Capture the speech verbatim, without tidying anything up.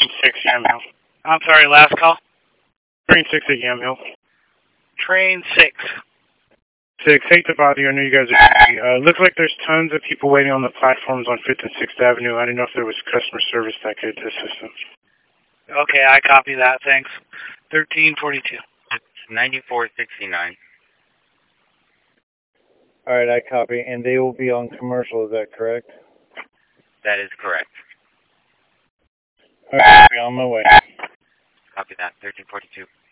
six Yamhill. I'm sorry, last call? Train six at Yamhill. Train six. Six, hate to bother you, I know you guys are busy. Uh, looks like there's tons of people waiting on the platforms on fifth and sixth Avenue. I didn't know if there was customer service that could assist them. Okay, I copy that, thanks. thirteen forty-two. ninety-four sixty-nine. All right, I copy. And they will be on commercial, is that correct? That is correct. All right, I'll be on my way. Copy that. thirteen forty-two.